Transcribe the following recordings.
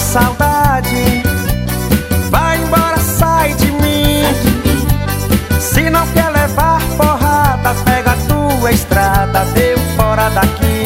saudade. Vai embora, sai de mim. Se não quer levar porrada, pega a tua estrada, deu fora daqui.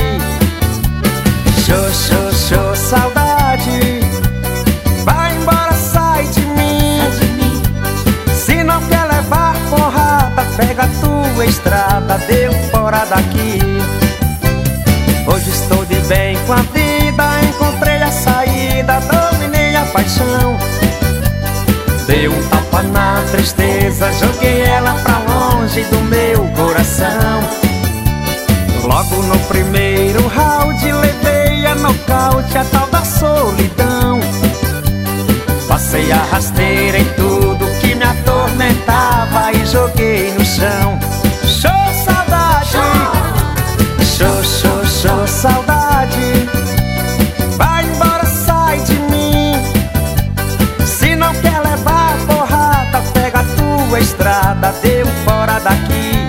Xô, saudade. Vai embora, sai de mim. Se não quer levar porrada, pega a tua estrada, deu fora daqui. Hoje estou de bem com a vida, encontrei a saída, dominei a paixão. Dei um tapa na tristeza, joguei ela pra longe do meu coração. Logo no primeiro round levei a nocaute, a tal da solidão. Passei a rasteira em tudo que me atormentava e joguei no chão. Xô, saudade. Xô, saudade. Vai embora, sai de mim. Se não quer levar porrada, pega a tua estrada, deu fora daqui.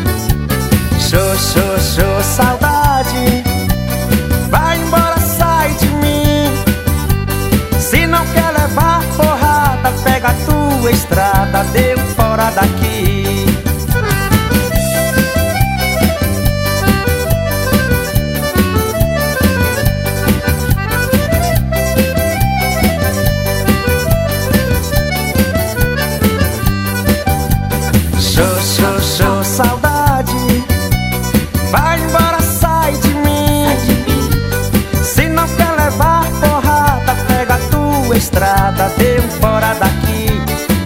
Xô, saudade. Vai embora, sai de mim. Se não quer levar porrada, pega a tua estrada, deu fora daqui. Xô, saudade. Vai embora, sai de mim. Se não quer levar porrada, pega a tua estrada, deu fora daqui.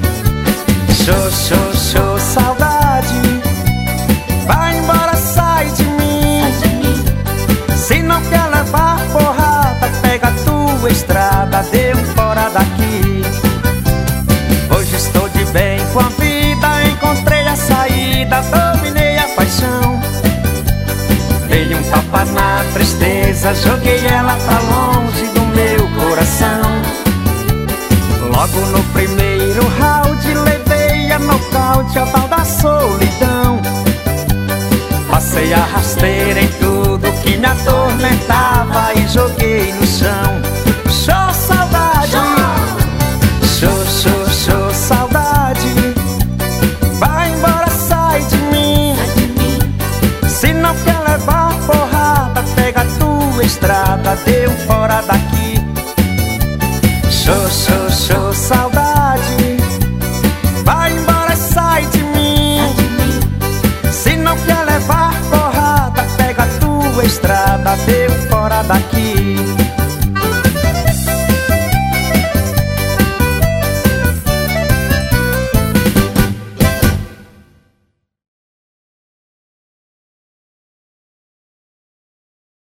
Xô, saudade. Vai embora, sai de mim. Se não quer levar porrada, pega a tua estrada, deu fora daqui. Hoje estou de bem com a vida, encontrei a saída, dominei a paixão. Dei um tapa na tristeza, joguei ela pra longe do meu coração. Logo no primeiro round levei a nocaute, a tal da solidão. Passei a rasteira em tudo que me atormentava e joguei no chão. Xô, saudade. Xô, saudade. Vai embora, sai de mim. Se não quer levar porrada, pega a tua estrada, deu fora daqui. Xô, saudade. Vai embora, sai de mim. Se não quer levar porrada, pega a tua estrada, deu fora daqui.